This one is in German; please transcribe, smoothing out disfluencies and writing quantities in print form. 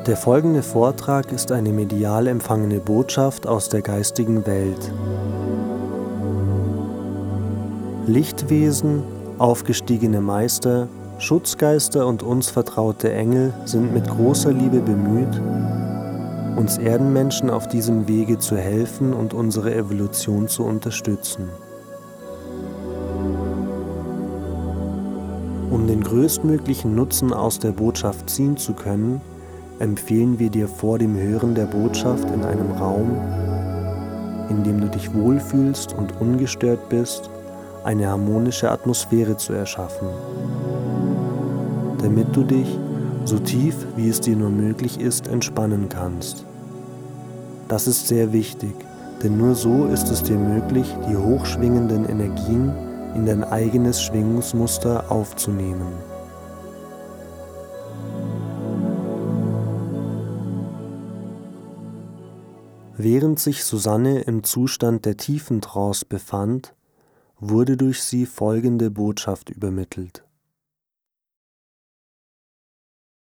Der folgende Vortrag ist eine medial empfangene Botschaft aus der geistigen Welt. Lichtwesen, aufgestiegene Meister, Schutzgeister und uns vertraute Engel sind mit großer Liebe bemüht, uns Erdenmenschen auf diesem Wege zu helfen und unsere Evolution zu unterstützen. Um den größtmöglichen Nutzen aus der Botschaft ziehen zu können, empfehlen wir dir vor dem Hören der Botschaft in einem Raum, in dem du dich wohlfühlst und ungestört bist, eine harmonische Atmosphäre zu erschaffen, damit du dich, so tief wie es dir nur möglich ist, entspannen kannst. Das ist sehr wichtig, denn nur so ist es dir möglich, die hochschwingenden Energien in dein eigenes Schwingungsmuster aufzunehmen. Während sich Susanne im Zustand der tiefen Trance befand, wurde durch sie folgende Botschaft übermittelt.